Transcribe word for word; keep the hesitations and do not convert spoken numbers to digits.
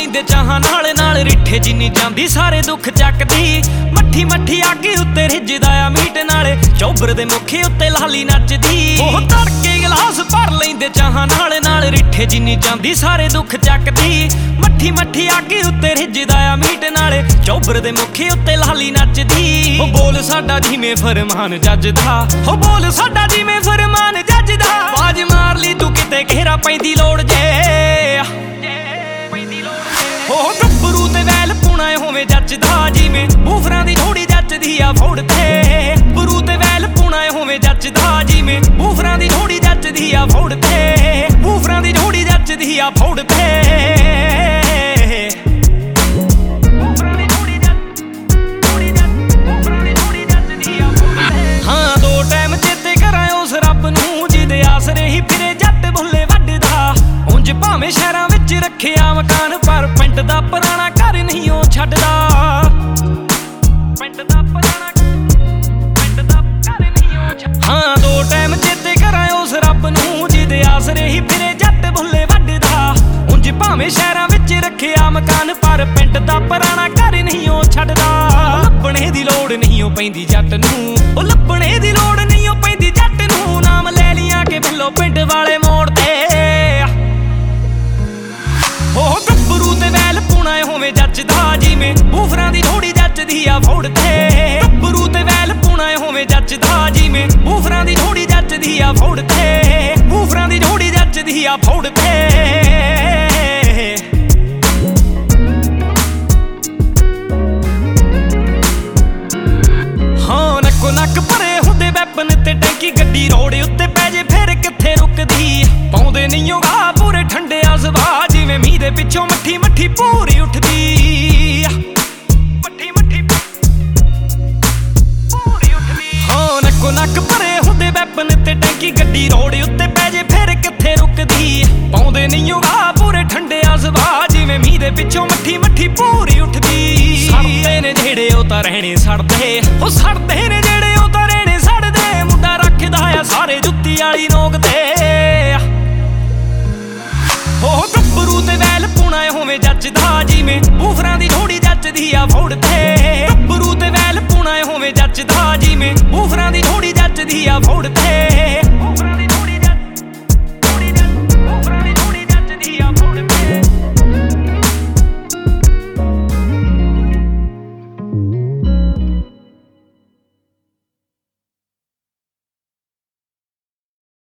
ਲੈਂਦੇ ਚਾਹਾਂ ਨਾਲ ਨਾਲ ਰਿੱਠੇ ਜਿੰਨੀ ਜਾਂਦੀ ਸਾਰੇ ਦੁੱਖ ਚੱਕਦੀ। ਮੱਠੀ ਮੱਠੀ ਆਗੀ ਉੱਤੇ ਰਿੱਝਦਾ ਆ ਮੀਟ ਨਾਲੇ ਚੌਬਰ ਦੇ ਮੁੱਖੇ ਉੱਤੇ ਲਾਲੀ ਨੱਚਦੀ। ਉਹ ਤੜਕੇ ਗਲਾਸ ਭਰ ਲੈਂਦੇ ਚਾਹਾਂ ਨਾਲ ਨਾਲ ਰਿੱਠੇ ਜਿੰਨੀ ਜਾਂਦੀ ਸਾਰੇ ਦੁੱਖ ਚੱਕਦੀ। ਮੱਠੀ ਮੱਠੀ ਆਗੀ ਉੱਤੇ ਰਿੱਝਦਾ ਆ ਮੀਟ ਨਾਲੇ ਚੌਬਰ ਦੇ ਮੁੱਖੇ ਉੱਤੇ ਲਾਲੀ ਨੱਚਦੀ। ਉਹ ਬੋਲ ਸਾਡਾ ਜਿਵੇਂ ਫਰਮਾਨ ਜੱਜਦਾ, ਉਹ ਬੋਲ ਸਾਡਾ ਜਿਵੇਂ ਫਰਮਾਨ ਜੱਜਦਾ। ਆਵਾਜ਼ ਮਾਰ ਲਈ ਤੂੰ ਕਿਤੇ ਘੇਰਾ ਪੈਂਦੀ ਲੋੜ ਜੇ। ਉਹ ਗੱਭਰੂ ਤੇ ਵੈਲ ਪੁਣਾ ਹੋਵੇ ਜੱਚਦਾ ਜਿਵੇਂ ਬੂਫਰਾਂ ਦੀ ਥੋੜੀ ਜੱਚਦੀ ਆ ਫੋੜ ਤੇ। ਬਰੂ ਤੇ ਵੈਲ ਪੁਣਾ ਹੋਵੇ ਜੱਚਦਾ ਜਿਵੇਂ ਬੂਫਰਾਂ ਦੀ ਥੋੜੀ ਜੱਚਦੀ ਆ ਫੋੜ ਤੇ। ਬੂਫਰਾਂ ਦੀ ਥੋੜੀ ਜੱਚਦੀ ਆ ਫੋੜ ਤੇ। ਹਾਂ ਦੋ ਟਾਈਮ ਚੇਤੇ ਕਰਾਂ ਉਸ ਰੱਬ ਨੂੰ ਜਿਹਦੇ ਆਸਰੇ ਹੀ ਫਿਰੇ ਜੱਟ ਬੁੱਲੇ ਵੱਢਦਾ। ਉਂਝ ਭਾਵੇਂ ਸ਼ਹਿਰਾਂ ਵਿੱਚ ਰੱਖਿਆ ਮਕਾਨ ਪਰ ਪਿੰਡ ਦਾ ਪੁਰਾਣਾ ਘਰ ਨਹੀਂ ਉਹ ਛੱਡਦਾ। ਪਿੰਡ ਦਾ ਪੁਰਾਣਾ ਪਿੰਡ ਦਾ ਘਰ ਨਹੀਂ ਉਹ ਛੱਡਦਾ। ਹਾਂ ਦੋ ਟਾਈਮ ਚੇਤੇ ਕਰਾਂ ਉਸ ਰੱਬ ਨੂੰ ਜਿਹਦੇ ਆਸਰੇ ਹੀ ਫਿਰੇ ਜੱਟ ਬੁੱਲੇ ਵੱਢਦਾ। ਉਂਝ ਭਾਵੇਂ ਸ਼ਹਿਰਾਂ ਵਿੱਚ ਰੱਖਿਆ ਮਕਾਨ ਪਰ ਪਿੰਡ ਦਾ ਪੁਰਾਣਾ ਘਰ ਨਹੀਂ ਉਹ ਛੱਡਦਾ। ਲੱਭਣੇ ਦੀ ਲੋੜ ਨਹੀਂ ਉਹ ਪੈਂਦੀ ਜੱਟ ਨੂੰ, ਉਹ ਲੱਭਣੇ ਦੀ ਲੋੜ ਨਹੀਂ ਉਹ ਪੈਂਦੀ ਜੱਟ ਨੂੰ। ਨਾਮ ਲੈ ਲਿਆ ਕਿ ਬਿੱਲੋ ਪਿੰਡ ਵਾਲੇ ਮੋੜ ਤੇ। ਉਹ ਗੱਭਰੂ ਤੇ ਵੈਲ ਪੁਣਾ ਹੋਵੇ ਜੱਚਦਾ ਜਿਵੇਂ ਬੂਫਰਾਂ ਦੀ ਥੋੜੀ ਜੱਚਦੀ ਆ ਫੋੜ ਤੇ। ਗੱਭਰੂ ਤੇ ਵੈਲ ਪੁਣਾ ਹੋਵੇ ਜੱਚਦਾ ਜਿਵੇਂ ਬੂਫਰਾਂ ਦੀ ਥੋੜੀ ਜੱਚਦੀ ਆ ਫੋੜ ਤੇ। ਬੂਫਰਾਂ ਦੀ ਥੋੜੀ ਜੱਚਦੀ ਆ ਫੋੜ ਤੇ। ਹਾਂ ਨੱਕੋ ਨੱਕ ਭਰੇ ਹੁੰਦੇ ਵੈਪਨ ਤੇ ਟੈਂਕੀ ਗੱਡੀ ਰੋਡ ਉੱਤੇ ਪੈ ਜੇ ਫਿਰ ਕਿੱਥੇ ਰੁਕਦੀ। ਪਾਉਂਦੇ ਨਹੀਂ ਉਹ ਗਾ ਪੂਰੇ ਠੰਡੇ ਆ ਸੁਭਾਅ ਜਿਵੇਂ ਮੀਂਹ ਦੇ ਪਿੱਛੋਂ ਮੱਠੀ ਮੱਠੀ ਪੂਰੀ ਉੱਠਦੀ। ਮੱਠੀ ਮੱਠੀ ਪੂਰੀ ਉੱਠਦੀ। ਹਾਂ ਨੱਕੋ ਨੱਕ ਭਰੇ ਹੁੰਦੇ ਵੈਪਨ ਤੇ ਟੈਂਕੀ ਗੱਡੀ ਰੋਡ ਉੱਤੇ ਪੈ ਜੇ ਫਿਰ ਕਿੱਥੇ ਰੁਕਦੀ। ਪਾਉਂਦੇ ਨਹੀਂ ਉਹ ਗਾ ਪੂਰੇ ਠੰਡੇ ਆ ਸੁਭਾਅ ਜਿਵੇਂ ਮੀਂਹ ਦੇ ਪਿੱਛੋਂ ਮੱਠੀ ਮੱਠੀ ਪੂਰੀ ਉੱਠਦੀ। ਸੜਦੇ ਨੇ ਜਿਹੜੇ ਉਹ ਤਾਂ ਰਹਿਣੇ ਸੜਦੇ, ਉਹ ਸੜਦੇ ਨੇ ਜਿਹੜੇ ਉਹ ਤਾਂ ਰਹਿਣੇ ਸੜਦੇ। ਮੁੰਡਾ ਰੱਖਦਾ ਆ ਸਾਰੇ ਜੁੱਤੀ ਵਾਲੀ ਨੋਕ ਤੇ। ਉਹ ਗੱਭਰੂ ਤੇ ਵੈਲ ਪੁਣਾ ਹੋਵੇ ਜੱਚਦਾ ਜਿਵੇਂ ਬੂਫਰਾਂ ਦੀ ਥੋੜੀ ਜੱਚਦੀ ਆ ਫੋੜ ਤੇ। ਗੱਭਰੂ ਤੇ ਵੈਲ ਪੁਣਾ ਹੋਵੇ ਜੱਚਦਾ ਜਿਵੇਂ ਬੂਫਰਾਂ ਦੀ ਥੋੜੀ ਜੱਚਦੀ ਆ ਫੋੜ ਤੇ।